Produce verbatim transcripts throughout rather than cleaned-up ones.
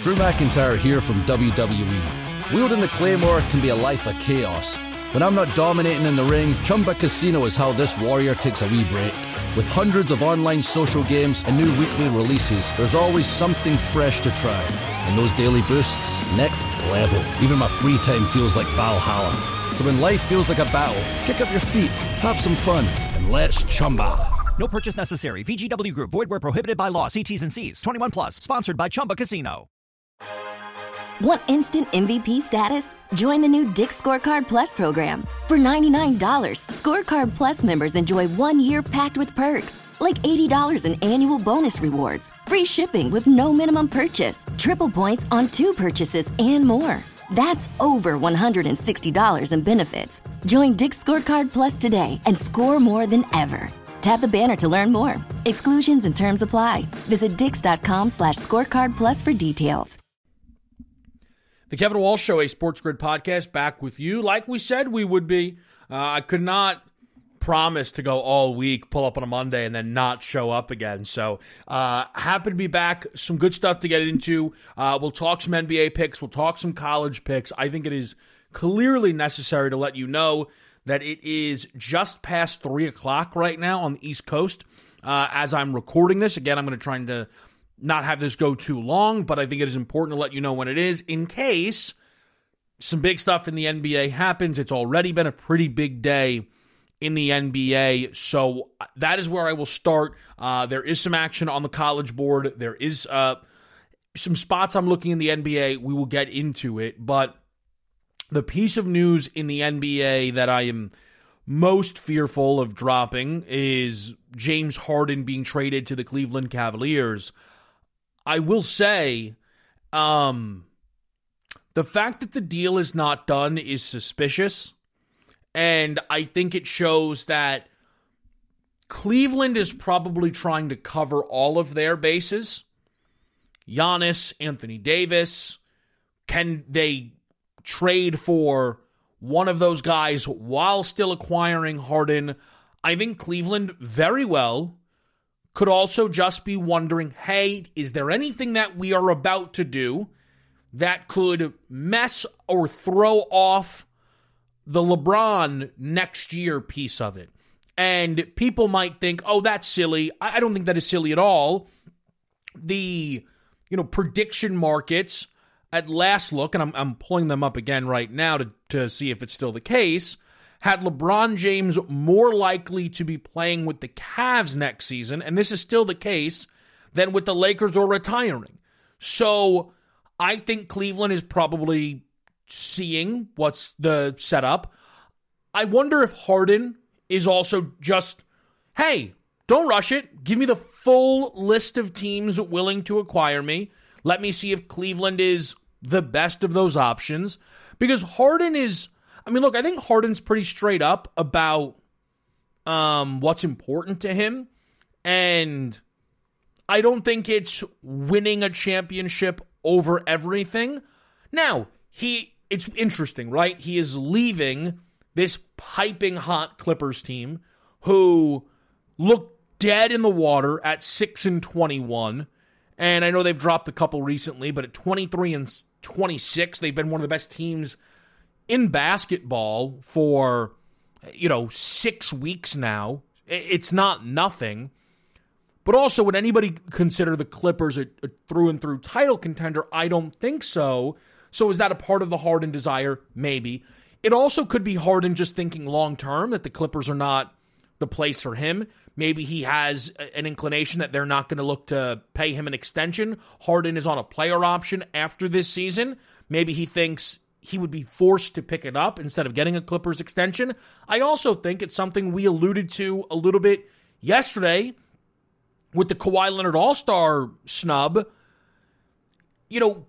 Drew McIntyre here from W W E. Wielding the Claymore can be a life of chaos. When I'm not dominating in the ring, Chumba Casino is how this warrior takes a wee break. With hundreds of online social games and new weekly releases, there's always something fresh to try. And those daily boosts, next level. Even my free time feels like Valhalla. So when life feels like a battle, kick up your feet, have some fun, and let's Chumba. No purchase necessary. V G W Group. Void where prohibited by law. See T's and C's. twenty-one plus. Sponsored by Chumba Casino. Want instant M V P status? Join the new Dick's Scorecard Plus program. For ninety-nine dollars, Scorecard Plus members enjoy one year packed with perks, like eighty dollars in annual bonus rewards, free shipping with no minimum purchase, triple points on two purchases, and more. That's over one hundred sixty dollars in benefits. Join Dick's Scorecard Plus today and score more than ever. Tap the banner to learn more. Exclusions and terms apply. Visit dix.com slash scorecard plus for details. The Kevin Walsh Show, a Sports Grid podcast, back with you. Like we said we would be. Uh, I could not promise to go all week, pull up on a Monday, and then not show up again. So uh, happy to be back. Some good stuff to get into. Uh, we'll talk some N B A picks. We'll talk some college picks. I think it is clearly necessary to let you know that it is just past three o'clock right now on the East Coast uh, as I'm recording this. Again, I'm going to try to not have this go too long, but I think it is important to let you know when it is in case some big stuff in the N B A happens. It's already been a pretty big day in the N B A, so that is where I will start. Uh, there is some action on the college board. There is uh, some spots I'm looking in the N B A. We will get into it, but the piece of news in the N B A that I am most fearful of dropping is James Harden being traded to the Cleveland Cavaliers. I will say, um, the fact that the deal is not done is suspicious, and I think it shows that Cleveland is probably trying to cover all of their bases. Giannis, Anthony Davis, can they trade for one of those guys while still acquiring Harden? I think Cleveland very well could also just be wondering, hey, is there anything that we are about to do that could mess or throw off the LeBron next year piece of it? And people might think, oh, that's silly. I don't think that is silly at all. The, you know, prediction markets at last look, and I'm, I'm pulling them up again right now to, to see if it's still the case, had LeBron James more likely to be playing with the Cavs next season, and this is still the case, than with the Lakers or retiring. So I think Cleveland is probably seeing what's the setup. I wonder if Harden is also just, hey, don't rush it. Give me the full list of teams willing to acquire me. Let me see if Cleveland is the best of those options. Because Harden is, I mean, look, I think Harden's pretty straight up about um, what's important to him. And I don't think it's winning a championship over everything. Now, he it's interesting, right? He is leaving this piping hot Clippers team who looked dead in the water at six and twenty-one. And I know they've dropped a couple recently, but at twenty-three and twenty-six, they've been one of the best teams in basketball for, you know, six weeks now. It's not nothing. But also, would anybody consider the Clippers a, a through and through title contender? I don't think so. So is that a part of the Harden desire? Maybe. It also could be Harden just thinking long term that the Clippers are not the place for him. Maybe he has an inclination that they're not going to look to pay him an extension. Harden is on a player option after this season. Maybe he thinks he would be forced to pick it up instead of getting a Clippers extension. I also think it's something we alluded to a little bit yesterday with the Kawhi Leonard All-Star snub. You know,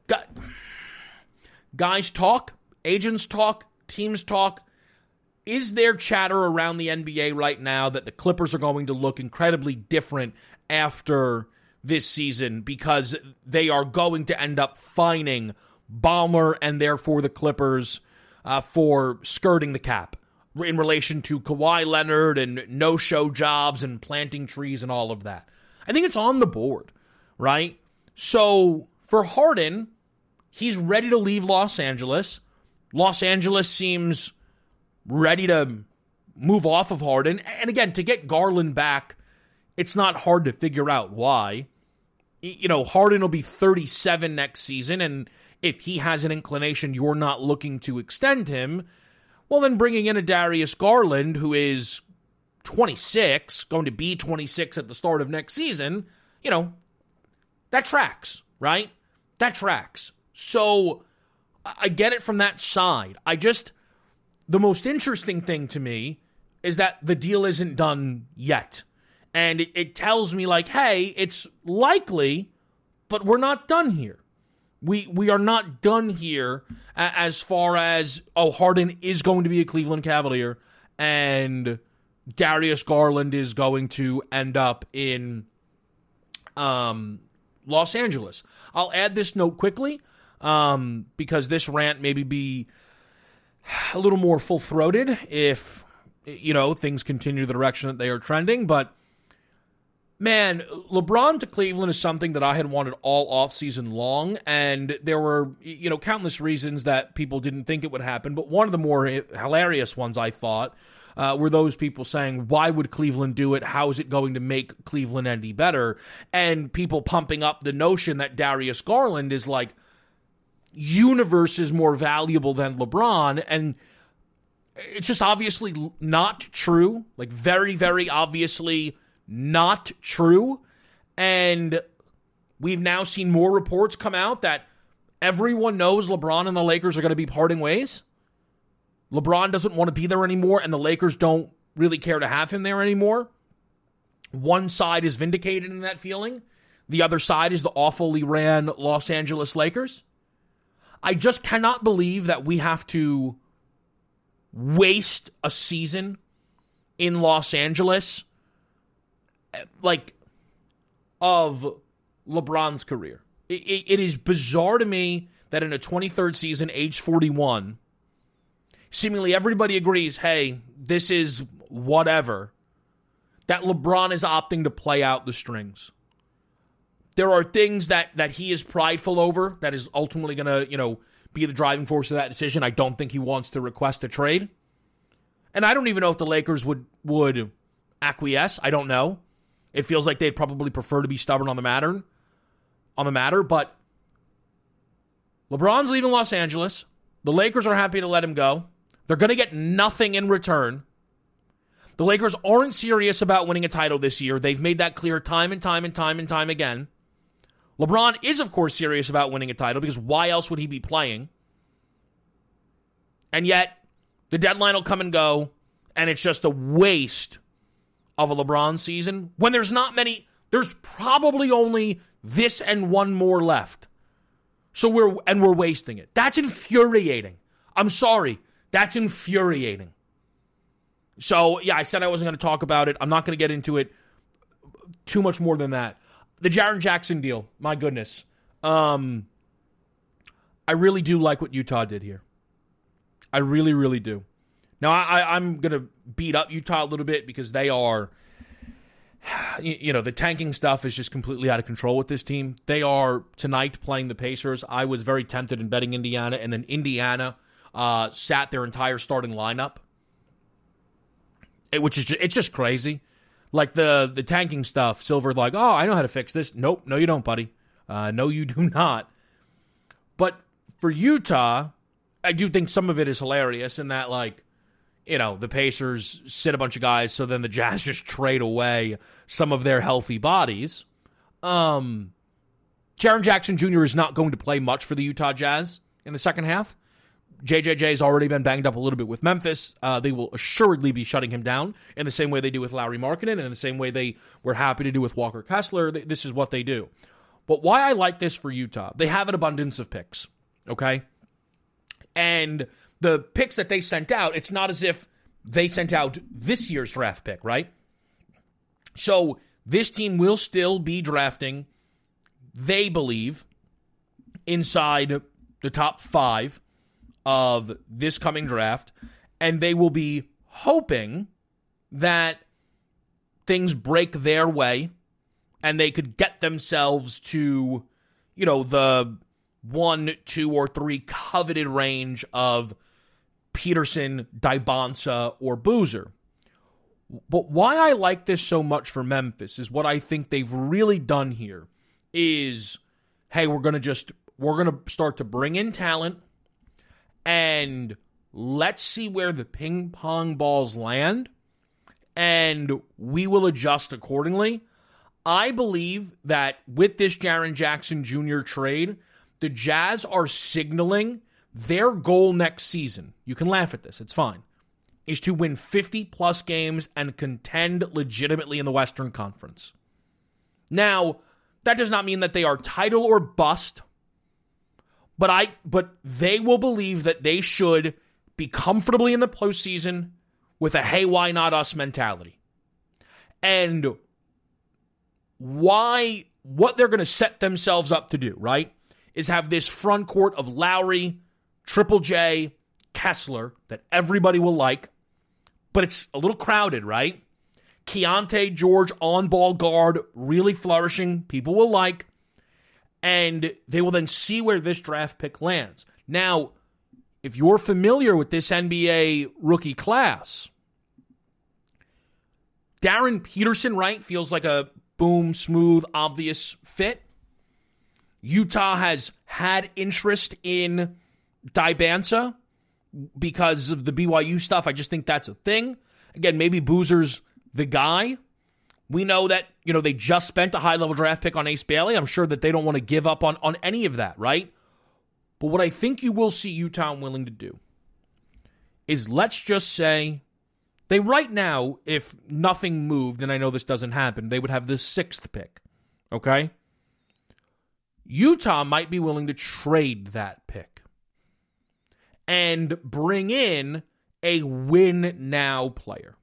guys talk, agents talk, teams talk. Is there chatter around the N B A right now that the Clippers are going to look incredibly different after this season because they are going to end up fining Ballmer and therefore the Clippers uh, for skirting the cap in relation to Kawhi Leonard and no-show jobs and planting trees and all of that? I think it's on the board, right? So for Harden, he's ready to leave Los Angeles. Los Angeles seems ready to move off of Harden. And again, to get Garland back, it's not hard to figure out why. You know, Harden will be thirty-seven next season, and if he has an inclination you're not looking to extend him, well, then bringing in a Darius Garland, who is twenty-six, going to be twenty-six at the start of next season, you know, that tracks, right? That tracks. So I get it from that side. I just, the most interesting thing to me is that the deal isn't done yet. And it, it tells me like, hey, it's likely, but we're not done here. We we are not done here as far as, oh, Harden is going to be a Cleveland Cavalier and Darius Garland is going to end up in um, Los Angeles. I'll add this note quickly um, because this rant maybe be a little more full-throated if, you know, things continue the direction that they are trending, but man, LeBron to Cleveland is something that I had wanted all offseason long, and there were, you know, countless reasons that people didn't think it would happen, but one of the more hilarious ones, I thought, uh, were those people saying, why would Cleveland do it? How is it going to make Cleveland any better? And people pumping up the notion that Darius Garland is like, universe is more valuable than LeBron, and it's just obviously not true, like very, very obviously not true. And we've now seen more reports come out that everyone knows LeBron and the Lakers are going to be parting ways. LeBron doesn't want to be there anymore, and the Lakers don't really care to have him there anymore. One side is vindicated in that feeling. The other side is the awfully ran Los Angeles Lakers. I just cannot believe that we have to waste a season in Los Angeles like, of LeBron's career. It, it, it is bizarre to me that in a twenty-third season, age forty-one, seemingly everybody agrees, hey, this is whatever, that LeBron is opting to play out the strings. There are things that, that he is prideful over that is ultimately going to, you know, be the driving force of that decision. I don't think he wants to request a trade. And I don't even know if the Lakers would, would acquiesce. I don't know. It feels like they'd probably prefer to be stubborn on the matter, on the matter, but LeBron's leaving Los Angeles. The Lakers are happy to let him go. They're going to get nothing in return. The Lakers aren't serious about winning a title this year. They've made that clear time and time and time and time again. LeBron is, of course, serious about winning a title because why else would he be playing? And yet, the deadline will come and go, and it's just a waste of a LeBron season when there's not many, there's probably only this and one more left. So we're, and we're wasting it. That's infuriating. I'm sorry. That's infuriating. So, yeah, I said I wasn't going to talk about it. I'm not going to get into it too much more than that. The Jaren Jackson deal, my goodness. Um, I really do like what Utah did here. I really, really do. Now, I, I'm going to beat up Utah a little bit because they are, you know, the tanking stuff is just completely out of control with this team. They are, tonight, playing the Pacers. I was very tempted in betting Indiana, and then Indiana uh, sat their entire starting lineup, it, which is just, it's just crazy. Like the, the tanking stuff, Silver like, oh, I know how to fix this. Nope, no you don't, buddy. Uh, no, you do not. But for Utah, I do think some of it is hilarious in that, like, you know, the Pacers sit a bunch of guys, so then the Jazz just trade away some of their healthy bodies. Um, Jaren Jackson Junior is not going to play much for the Utah Jazz in the second half. J J J's already been banged up a little bit with Memphis. Uh, they will assuredly be shutting him down in the same way they do with Lauri Markkanen and in the same way they were happy to do with Walker Kessler. This is what they do. But why I like this for Utah, they have an abundance of picks, okay? And the picks that they sent out, it's not as if they sent out this year's draft pick, right? So this team will still be drafting, they believe, inside the top five of this coming draft, and they will be hoping that things break their way and they could get themselves to, you know, the one, two, or three coveted range of Peterson, Dybantsa, or Boozer. But why I like this so much for Memphis is what I think they've really done here is, hey, we're going to just, we're going to start to bring in talent and let's see where the ping pong balls land and we will adjust accordingly. I believe that with this Jaren Jackson Junior trade, the Jazz are signaling their goal next season. You can laugh at this, it's fine. Is to win fifty-plus games and contend legitimately in the Western Conference. Now, that does not mean that they are title or bust, but I, but they will believe that they should be comfortably in the postseason with a hey, why not us mentality. And why, what they're going to set themselves up to do, right, is have this front court of Lowry, Triple J, Kessler that everybody will like. But it's a little crowded, right? Keontae George, on-ball guard, really flourishing. People will like. And they will then see where this draft pick lands. Now, if you're familiar with this N B A rookie class, Darren Peterson, right, feels like a boom, smooth, obvious fit. Utah has had interest in Dybantsa because of the B Y U stuff. I just think that's a thing. Again, maybe Boozer's the guy. We know that, you know, they just spent a high-level draft pick on Ace Bailey. I'm sure that they don't want to give up on, on any of that, right? But what I think you will see Utah willing to do is, let's just say, they right now, if nothing moved, and I know this doesn't happen, they would have the sixth pick, okay? Utah might be willing to trade that pick and bring in a win-now player.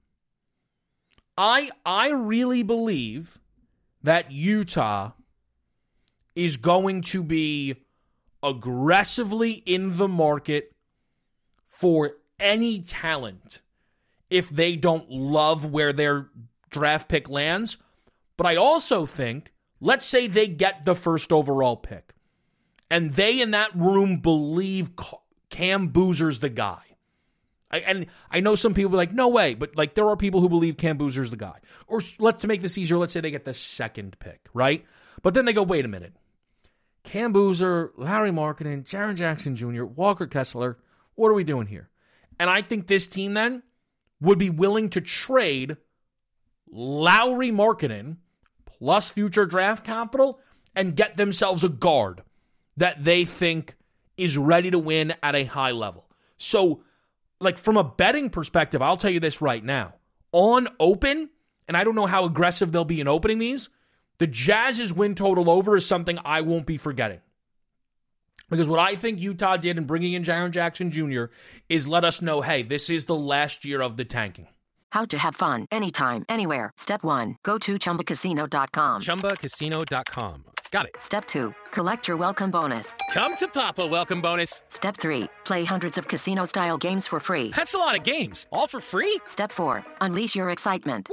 I I really believe that Utah is going to be aggressively in the market for any talent if they don't love where their draft pick lands. But I also think, let's say they get the first overall pick, and they in that room believe Cam Boozer's the guy. I, and I know some people are like, no way, but like there are people who believe Cam Boozer's the guy. Or let's to make this easier, let's say they get the second pick, right? But then they go, wait a minute. Cam Boozer, Larry Markkinen, Jaren Jackson Junior, Walker Kessler, what are we doing here? And I think this team then would be willing to trade Lowry Markkinen plus future draft capital and get themselves a guard that they think is ready to win at a high level. So, like, from a betting perspective, I'll tell you this right now. On open, and I don't know how aggressive they'll be in opening these, the Jazz's win total over is something I won't be forgetting. Because what I think Utah did in bringing in Jaren Jackson Junior is let us know, hey, this is the last year of the tanking. How to have fun anytime, anywhere. Step one, go to Chumba Casino dot com. Chumba Casino dot com. Got it. Step two, collect your welcome bonus. Come to Papa welcome bonus. Step three, play hundreds of casino-style games for free. That's a lot of games. All for free? Step four, unleash your excitement.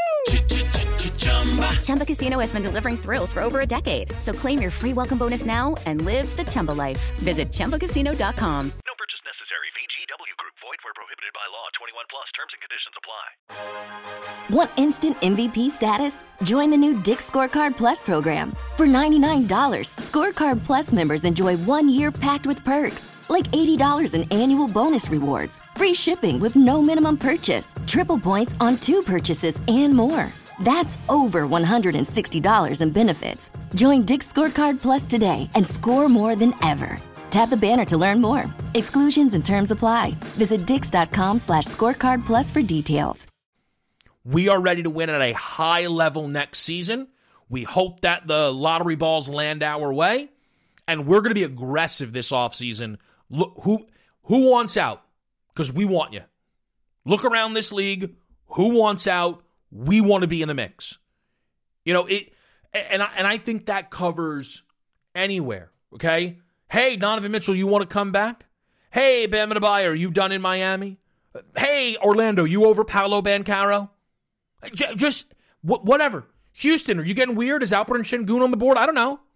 Woohoo! Chumba Casino has been delivering thrills for over a decade. So claim your free welcome bonus now and live the Chumba life. Visit Chumba Casino dot com. No purchase necessary. V G W Group. Void where prohibited by law. twenty-one plus. Terms and conditions apply. Want instant M V P status? Join the new Dick's Scorecard Plus program. For ninety-nine dollars, Scorecard Plus members enjoy one year packed with perks, like eighty dollars in annual bonus rewards, free shipping with no minimum purchase, triple points on two purchases, and more. That's over one hundred sixty dollars in benefits. Join Dick's Scorecard Plus today and score more than ever. Tap the banner to learn more. Exclusions and terms apply. Visit dix.com slash scorecard plus for details. We are ready to win at a high level next season. We hope that the lottery balls land our way. And we're going to be aggressive this offseason. Look, who, who wants out? Because we want you. Look around this league. Who wants out? We want to be in the mix. You know, it, and I, and I think that covers anywhere, okay? Hey, Donovan Mitchell, you want to come back? Hey, Bam Adebayo, are you done in Miami? Hey, Orlando, you over Paolo Banchero? J- just, wh- whatever. Houston, are you getting weird? Is Alperen Şengün on the board? I don't know.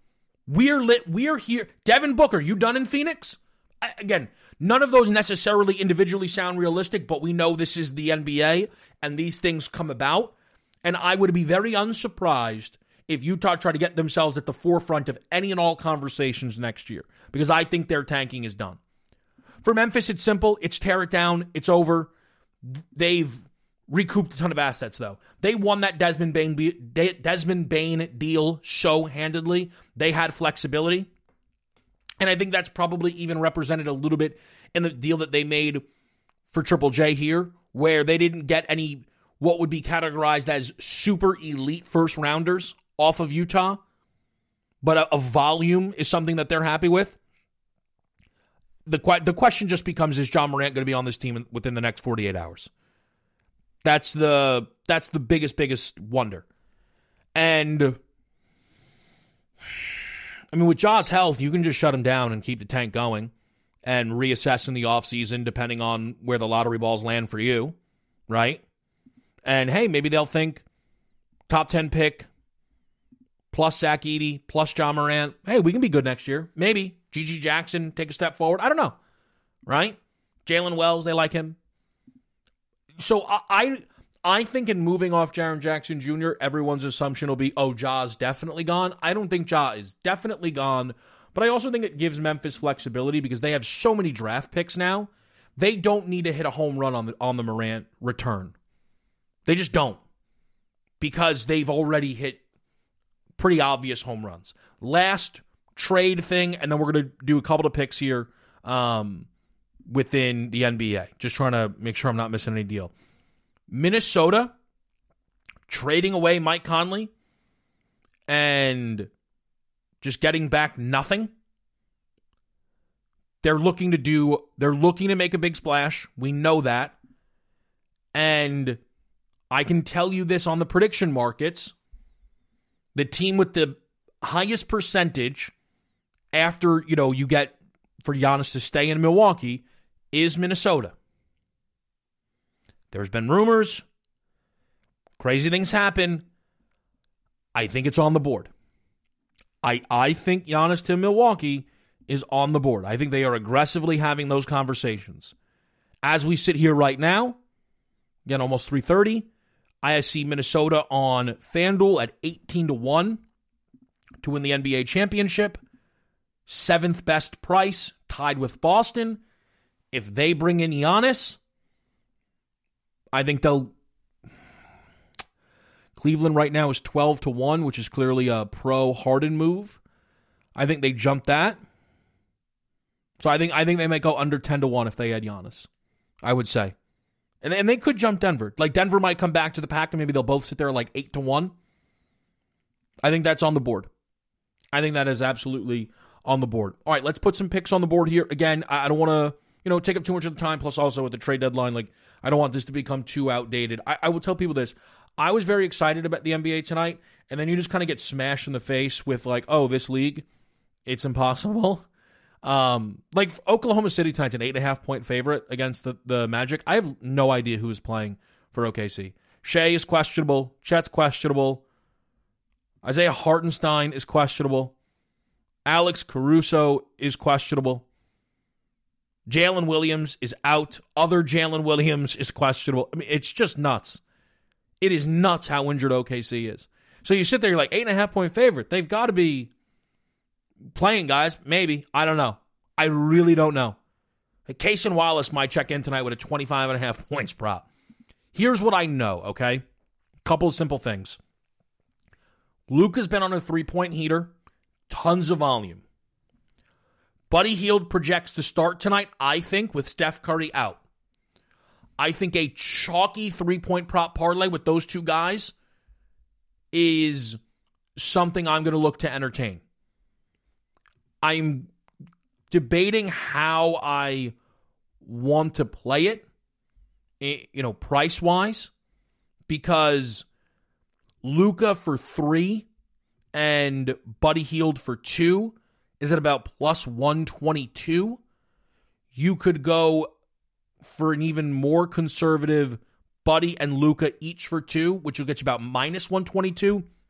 We're lit. We're here. Devin Booker, you done in Phoenix? I, again, none of those necessarily individually sound realistic, but we know this is the N B A and these things come about. And I would be very unsurprised if Utah tried to get themselves at the forefront of any and all conversations next year, because I think their tanking is done. For Memphis, it's simple. It's tear it down. It's over. They've recouped a ton of assets, though. They won that Desmond Bane, Desmond Bane deal so handedly. They had flexibility. And I think that's probably even represented a little bit in the deal that they made for Triple J here, where they didn't get any what would be categorized as super elite first rounders off of Utah, but a, a volume is something that they're happy with. The, the question just becomes, is Ja Morant going to be on this team within the next forty-eight hours? That's the that's the biggest, biggest wonder. And, I mean, with Ja's health, you can just shut him down and keep the tank going and reassess in the offseason depending on where the lottery balls land for you, right? And, hey, maybe they'll think top ten pick plus Zach Edey plus Ja Morant. Hey, we can be good next year. Maybe. G G Jackson, take a step forward. I don't know, right? Jalen Wells, they like him. So I, I I think in moving off Jaren Jackson Junior, everyone's assumption will be, oh, Ja's definitely gone. I don't think Ja is definitely gone, but I also think it gives Memphis flexibility because they have so many draft picks now. They don't need to hit a home run on the on the Morant return. They just don't, because they've already hit pretty obvious home runs. Last trade thing, and then we're going to do a couple of picks here um, within the N B A. Just trying to make sure I'm not missing any deal. Minnesota trading away Mike Conley and just getting back nothing. They're looking to do, they're looking to make a big splash. We know that. And I can tell you this on the prediction markets. The team with the highest percentage after, you know, you get for Giannis to stay in Milwaukee is Minnesota. There's been rumors. Crazy things happen. I think it's on the board. I I think Giannis to Milwaukee is on the board. I think they are aggressively having those conversations. As we sit here right now, again, almost three thirty, I see Minnesota on FanDuel at eighteen to one to win the N B A championship. Seventh best price, tied with Boston. If they bring in Giannis, I think they'll... Cleveland right now is twelve to one, which is clearly a pro-Harden move. I think they jumped that. So I think I think they might go under ten to one if they had Giannis, I would say. And, and they could jump Denver. Like, Denver might come back to the pack, and maybe they'll both sit there like eight to one. I think that's on the board. I think that is absolutely on the board. All right, let's put some picks on the board here. Again, I, I don't want to, you know, take up too much of the time, plus also with the trade deadline, like, I don't want this to become too outdated. I, I will tell people this. I was very excited about the N B A tonight, and then you just kind of get smashed in the face with, like, oh, this league, it's impossible. Um, like, Oklahoma City tonight's an eight and a half point favorite against the, the Magic. I have no idea who is playing for O K C. Shea is questionable. Chet's questionable. Isaiah Hartenstein is questionable. Alex Caruso is questionable. Jalen Williams is out. Other Jalen Williams is questionable. I mean, it's just nuts. It is nuts how injured O K C is. So you sit there, you're like, eight and a half point favorite. They've got to be playing, guys. Maybe. I don't know. I really don't know. Cason Wallace might check in tonight with a twenty-five and a half points prop. Here's what I know, okay? Couple of simple things. Luka's been on a three-point heater. Tons of volume. Buddy Hield projects to start tonight, I think, with Steph Curry out. I think a chalky three-point prop parlay with those two guys is something I'm going to look to entertain. I'm debating how I want to play it, you know, price-wise, because Luka for three and Buddy Hield for two is at about plus one twenty-two. You could go for an even more conservative Buddy and Luka each for two, which will get you about minus one twenty-two.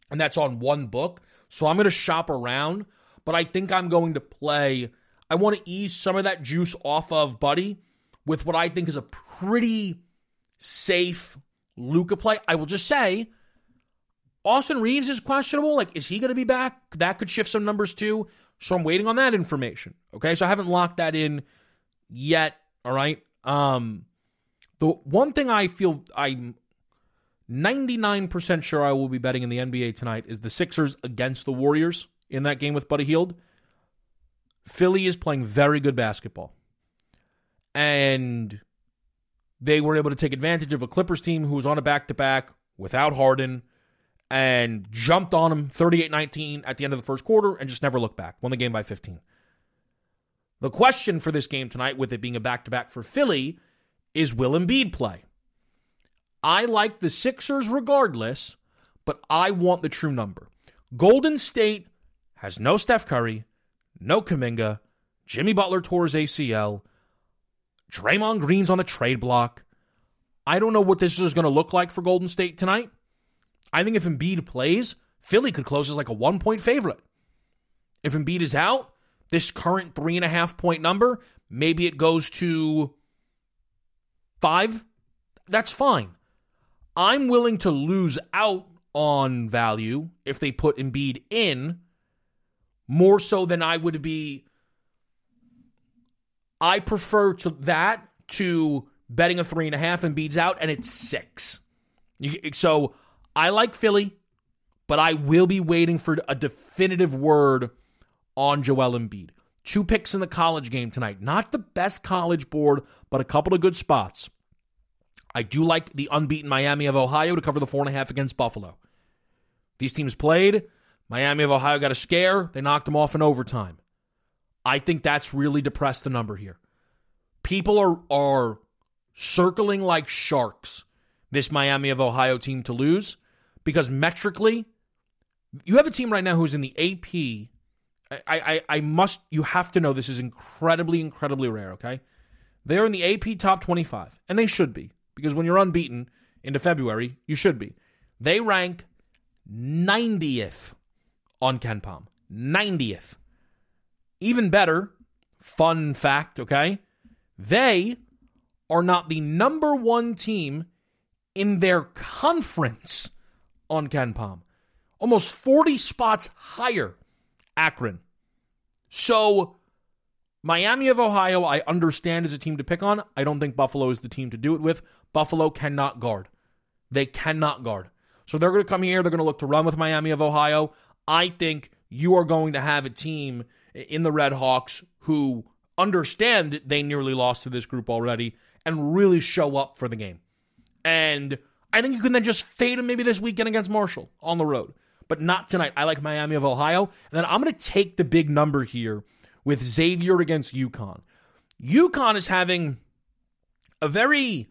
and that's on one book. So I'm going to shop around, but I think I'm going to play. I want to ease some of that juice off of Buddy with what I think is a pretty safe Luka play. I will just say, Austin Reeves is questionable. Like, is he going to be back? That could shift some numbers too. So I'm waiting on that information. Okay, so I haven't locked that in yet. All right. Um, the one thing I feel I'm ninety-nine percent sure I will be betting in the N B A tonight is the Sixers against the Warriors in that game with Buddy Hield. Philly is playing very good basketball. And they were able to take advantage of a Clippers team who was on a back-to-back without Harden and jumped on them thirty-eight nineteen at the end of the first quarter and just never looked back. Won the game by fifteen. The question for this game tonight, with it being a back-to-back for Philly, is will Embiid play? I like the Sixers regardless, but I want the true number. Golden State has no Steph Curry, no Kuminga, Jimmy Butler tore his A C L, Draymond Green's on the trade block. I don't know what this is going to look like for Golden State tonight. I think if Embiid plays, Philly could close as like a one-point favorite. If Embiid is out, this current three and a half point number, maybe it goes to five. That's fine. I'm willing to lose out on value if they put Embiid in, more so than I would be. I prefer to that to betting a three and a half and Embiid's out and it's six. You, so I like Philly, but I will be waiting for a definitive word on Joel Embiid. Two picks in the college game tonight. Not the best college board, but a couple of good spots. I do like the unbeaten Miami of Ohio to cover the four and a half against Buffalo. These teams played. Miami of Ohio got a scare. They knocked them off in overtime. I think that's really depressed the number here. People are, are circling like sharks this Miami of Ohio team to lose because metrically, you have a team right now who's in the A P. I, I, I must, you have to know this is incredibly, incredibly rare, okay? They're in the A P top twenty-five, and they should be. Because when you're unbeaten into February, you should be. They rank ninetieth on KenPom. ninetieth. Even better, fun fact, okay? They are not the number one team in their conference on KenPom. Almost forty spots higher, Akron. So Miami of Ohio, I understand is a team to pick on. I don't think Buffalo is the team to do it with. Buffalo cannot guard. They cannot guard. So they're going to come here. They're going to look to run with Miami of Ohio. I think you are going to have a team in the Red Hawks who understand they nearly lost to this group already and really show up for the game. And I think you can then just fade them maybe this weekend against Marshall on the road. But not tonight. I like Miami of Ohio. And then I'm going to take the big number here with Xavier against UConn. UConn is having a very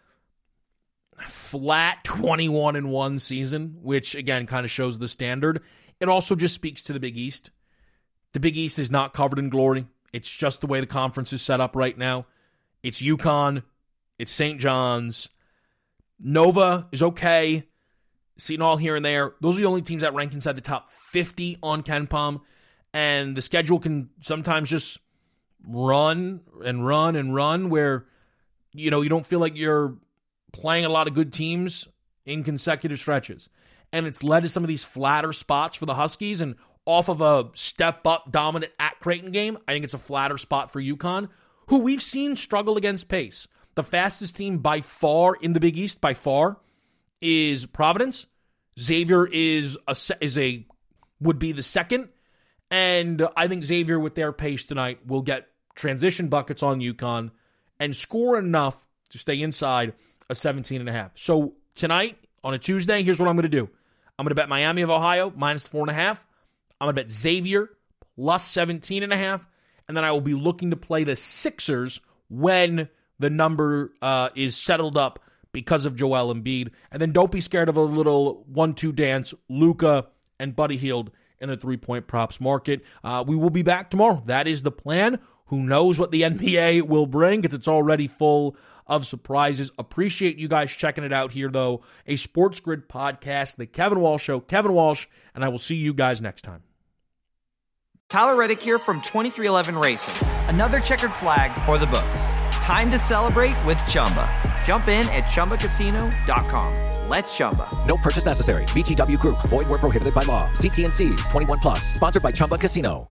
flat twenty-one and one season, which again kind of shows the standard. It also just speaks to the Big East. The Big East is not covered in glory. It's just the way the conference is set up right now. It's UConn. It's Saint John's. Nova is okay. Seton Hall here and there. Those are the only teams that rank inside the top fifty on KenPom. And the schedule can sometimes just run and run and run where, you know, you don't feel like you're playing a lot of good teams in consecutive stretches. And it's led to some of these flatter spots for the Huskies. And off of a step-up dominant at Creighton game, I think it's a flatter spot for UConn, who we've seen struggle against pace. The fastest team by far in the Big East, by far, is Providence. Xavier is a, is a would be the second. And I think Xavier, with their pace tonight, will get transition buckets on UConn and score enough to stay inside a seventeen and a half. So tonight, on a Tuesday, here's what I'm going to do. I'm going to bet Miami of Ohio minus four and a half. I'm going to bet Xavier plus seventeen and a half. And then I will be looking to play the Sixers when the number uh, is settled up because of Joel Embiid. And then don't be scared of a little one two dance, Luka and Buddy Hield in the three-point props market. Uh, we will be back tomorrow. That is the plan. Who knows what the N B A will bring, because it's already full of surprises. Appreciate you guys checking it out here, though. A Sports Grid podcast, The Kevin Walsh Show. Kevin Walsh, and I will see you guys next time. Tyler Reddick here from twenty-three eleven Racing. Another checkered flag for the books. Time to celebrate with Chumba. Jump in at Chumba Casino dot com. Let's Chumba. No purchase necessary. V G W Group. Void where prohibited by law. See T and C's. twenty-one plus. Sponsored by Chumba Casino.